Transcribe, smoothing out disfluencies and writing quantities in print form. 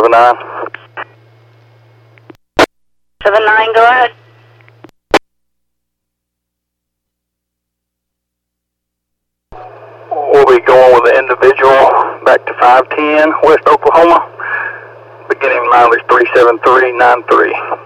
79. 79, go ahead. We'll be going with the individual back to 510 West Oklahoma, beginning mileage 37393.